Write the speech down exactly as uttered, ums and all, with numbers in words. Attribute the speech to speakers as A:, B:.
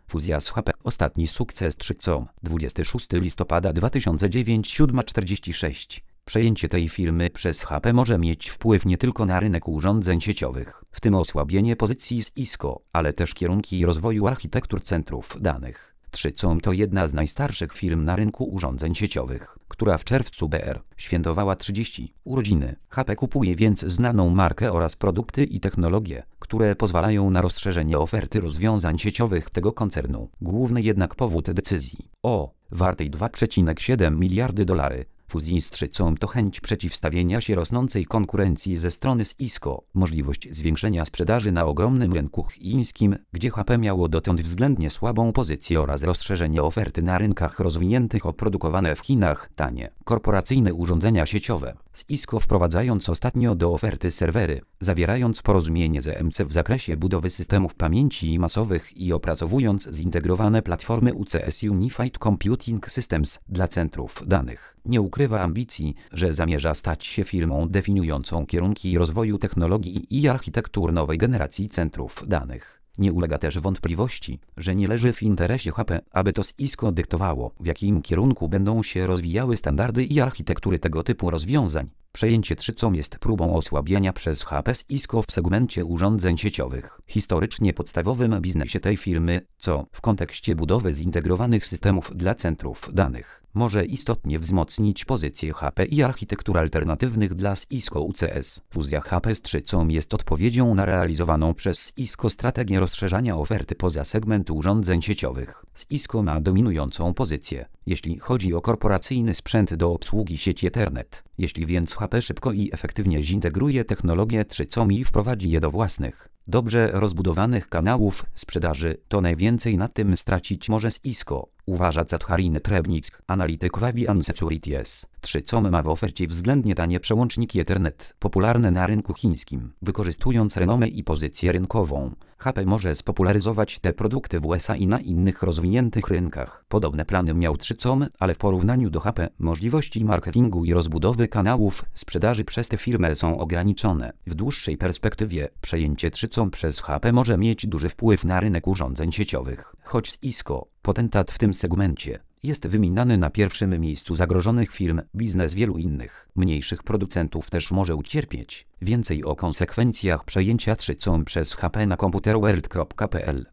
A: Fuzja z H P. Ostatni sukces trzy C O M. dwudziestego szóstego listopada dwa tysiące dziewiątego, siódma czterdzieści sześć. Przejęcie tej firmy przez H P może mieć wpływ nie tylko na rynek urządzeń sieciowych, w tym osłabienie pozycji Cisco, ale też kierunki rozwoju architektur centrów danych. trzy C O M to jedna z najstarszych firm na rynku urządzeń sieciowych, która w czerwcu B R świętowała trzydzieste urodziny. H P kupuje więc znaną markę oraz produkty i technologie, które pozwalają na rozszerzenie oferty rozwiązań sieciowych tego koncernu. Główny jednak powód decyzji o wartej dwa przecinek siedem miliardy dolarów fuzji z trzy C O M to chęć przeciwstawienia się rosnącej konkurencji ze strony Cisco, możliwość zwiększenia sprzedaży na ogromnym rynku chińskim, gdzie H P miało dotąd względnie słabą pozycję, oraz rozszerzenie oferty na rynkach rozwiniętych o produkowane w Chinach tanie, korporacyjne urządzenia sieciowe. Cisco wprowadzając ostatnio do oferty serwery, zawierając porozumienie z E M C w zakresie budowy systemów pamięci masowych i opracowując zintegrowane platformy U C S Unified Computing Systems dla centrów danych. Nie ukrywa ambicji, że zamierza stać się firmą definiującą kierunki rozwoju technologii i architektur nowej generacji centrów danych. Nie ulega też wątpliwości, że nie leży w interesie H P, aby to Cisco dyktowało, w jakim kierunku będą się rozwijały standardy i architektury tego typu rozwiązań. Przejęcie trzy C O M jest próbą osłabienia przez H P Cisco w segmencie urządzeń sieciowych. Historycznie podstawowym biznesie tej firmy, co w kontekście budowy zintegrowanych systemów dla centrów danych może istotnie wzmocnić pozycję H P i architektur alternatywnych dla Cisco U C S. Fuzja H P z trzy C O M jest odpowiedzią na realizowaną przez Cisco strategię rozszerzania oferty poza segment urządzeń sieciowych. Cisco ma dominującą pozycję, jeśli chodzi o korporacyjny sprzęt do obsługi sieci Ethernet. Jeśli więc H P szybko i efektywnie zintegruje technologię trzy C O M i wprowadzi je do własnych, dobrze rozbudowanych kanałów sprzedaży, to najwięcej na tym stracić może Cisco, uważa Catharine Trebnick, analityk w Avian Securities. trzy C O M ma w ofercie względnie tanie przełączniki Ethernet, popularne na rynku chińskim. Wykorzystując renomę i pozycję rynkową, H P może spopularyzować te produkty w U S A i na innych rozwiniętych rynkach. Podobne plany miał trzy C O M, ale w porównaniu do H P możliwości marketingu i rozbudowy kanałów sprzedaży przez tę firmę są ograniczone. W dłuższej perspektywie przejęcie trzy C O M przez H P może mieć duży wpływ na rynek urządzeń sieciowych. Choć Cisco, potentat w tym segmencie, jest wymieniany na pierwszym miejscu zagrożonych firm, biznes wielu innych, mniejszych producentów też może ucierpieć. Więcej o konsekwencjach przejęcia trzy C O M przez H P na komputerworld kropka p l.